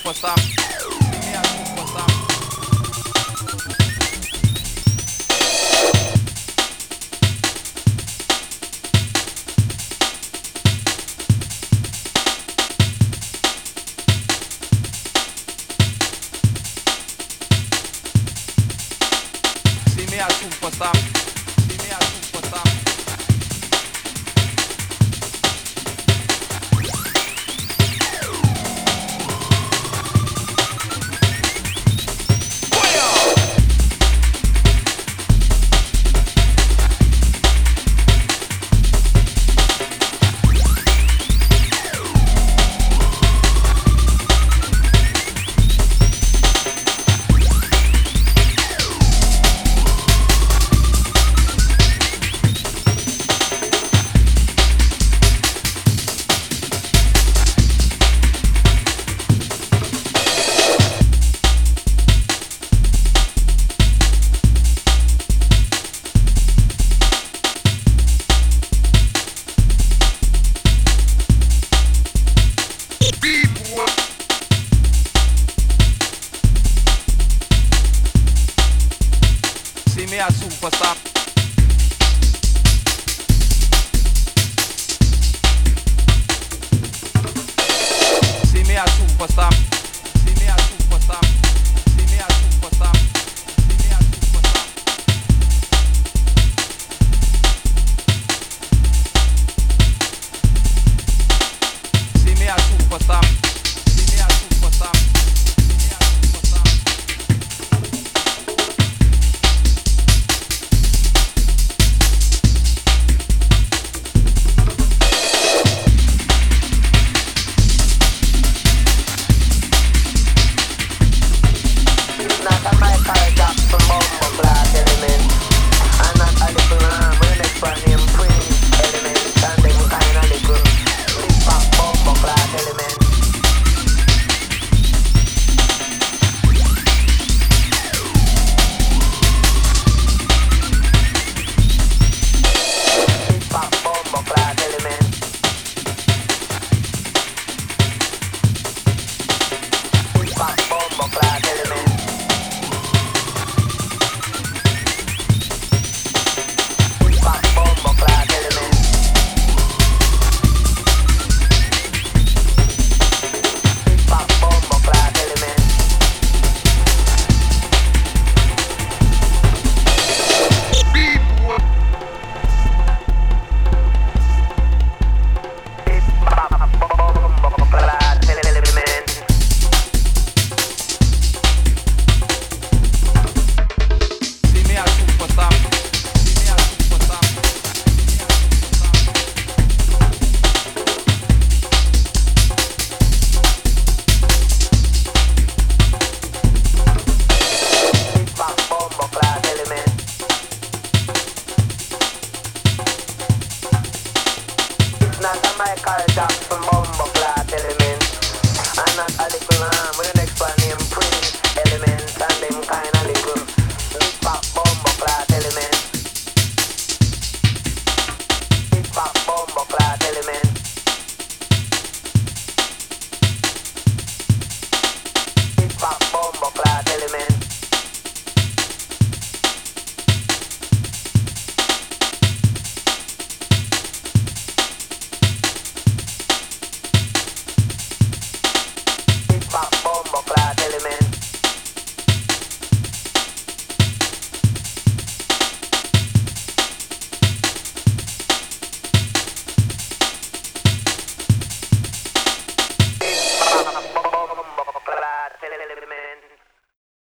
superstar. See me a superstar. See me a superstar. See me a superstar. See me a superstar. See me a superstar. See me a superstar. See me a superstar. See me a superstar. See me a superstar. See me a superstar. See me a superstar. Not a Michael Jackson bumbo clad element, and not a little